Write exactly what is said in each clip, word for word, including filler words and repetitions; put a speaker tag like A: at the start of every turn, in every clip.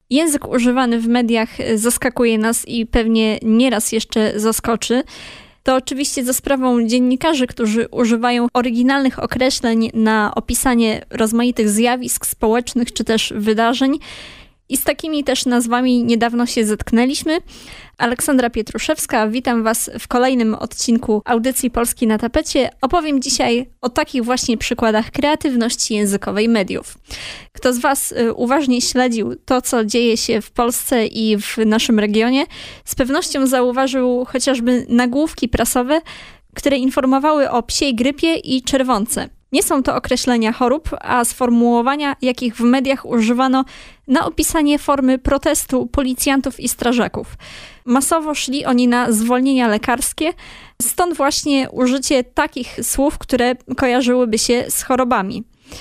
A: Język używany w mediach zaskakuje nas i pewnie nieraz jeszcze zaskoczy. To oczywiście za sprawą dziennikarzy, którzy używają oryginalnych określeń na opisanie rozmaitych zjawisk społecznych czy też wydarzeń. I z takimi też nazwami niedawno się zetknęliśmy. Aleksandra Pietruszewska, witam Was w kolejnym odcinku audycji Polski na tapecie. Opowiem dzisiaj o takich właśnie przykładach kreatywności językowej mediów. Kto z Was uważnie śledził to, co dzieje się w Polsce i w naszym regionie, z pewnością zauważył chociażby nagłówki prasowe, które informowały o psiej grypie i czerwonce. Nie są to określenia chorób, a sformułowania, jakich w mediach używano na opisanie formy protestu policjantów i strażaków. Masowo szli oni na zwolnienia lekarskie, stąd właśnie użycie takich słów, które kojarzyłyby się z chorobami.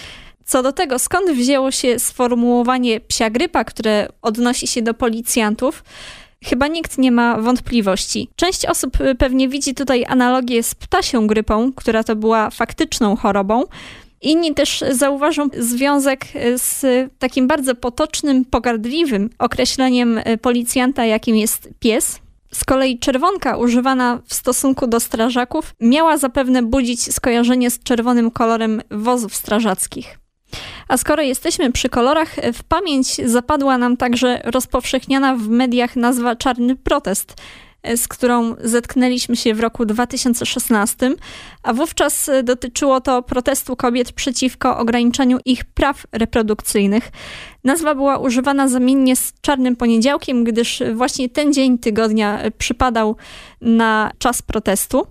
A: Co do tego, skąd wzięło się sformułowanie psia grypa, które odnosi się do policjantów, chyba nikt nie ma wątpliwości. Część osób pewnie widzi tutaj analogię z ptasią grypą, która to była faktyczną chorobą. Inni też zauważą związek z takim bardzo potocznym, pogardliwym określeniem policjanta, jakim jest pies. Z kolei czerwonka używana w stosunku do strażaków miała zapewne budzić skojarzenie z czerwonym kolorem wozów strażackich. A skoro jesteśmy przy kolorach, w pamięć zapadła nam także rozpowszechniana w mediach nazwa czarny protest, z którą zetknęliśmy się w roku dwa tysiące szesnastym, a wówczas dotyczyło to protestu kobiet przeciwko ograniczaniu ich praw reprodukcyjnych. Nazwa była używana zamiennie z czarnym poniedziałkiem, gdyż właśnie ten dzień tygodnia przypadał na czas protestu.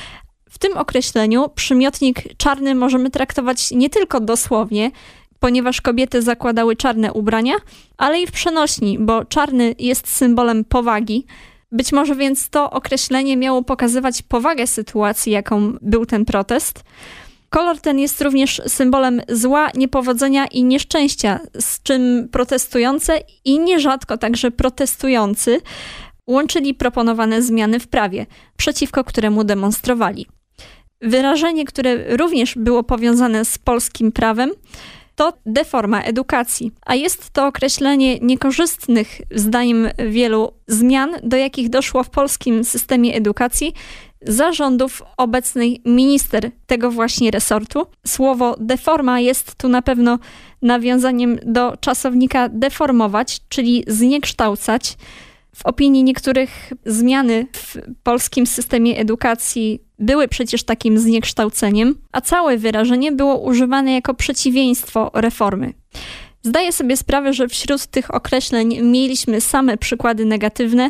A: W tym określeniu przymiotnik czarny możemy traktować nie tylko dosłownie, ponieważ kobiety zakładały czarne ubrania, ale i w przenośni, bo czarny jest symbolem powagi. Być może więc to określenie miało pokazywać powagę sytuacji, jaką był ten protest. Kolor ten jest również symbolem zła, niepowodzenia i nieszczęścia, z czym protestujące i nierzadko także protestujący łączyli proponowane zmiany w prawie, przeciwko któremu demonstrowali. Wyrażenie, które również było powiązane z polskim prawem, to deforma edukacji, a jest to określenie niekorzystnych, zdaniem wielu, zmian, do jakich doszło w polskim systemie edukacji za rządów obecnej minister tego właśnie resortu. Słowo deforma jest tu na pewno nawiązaniem do czasownika deformować, czyli zniekształcać. W opinii niektórych zmiany w polskim systemie edukacji były przecież takim zniekształceniem, a całe wyrażenie było używane jako przeciwieństwo reformy. Zdaję sobie sprawę, że wśród tych określeń mieliśmy same przykłady negatywne,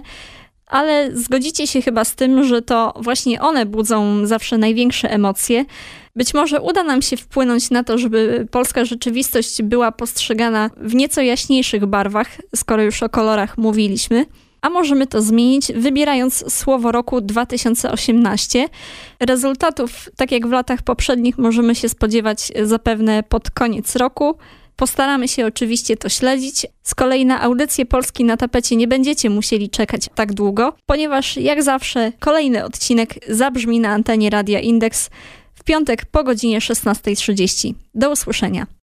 A: ale zgodzicie się chyba z tym, że to właśnie one budzą zawsze największe emocje. Być może uda nam się wpłynąć na to, żeby polska rzeczywistość była postrzegana w nieco jaśniejszych barwach, skoro już o kolorach mówiliśmy. A możemy to zmienić, wybierając słowo roku dwa tysiące osiemnaście. Rezultatów, tak jak w latach poprzednich, możemy się spodziewać zapewne pod koniec roku. Postaramy się oczywiście to śledzić. Z kolei na audycję Polski na tapecie nie będziecie musieli czekać tak długo, ponieważ jak zawsze kolejny odcinek zabrzmi na antenie Radia Indeks w piątek po godzinie szesnastej trzydzieści. Do usłyszenia.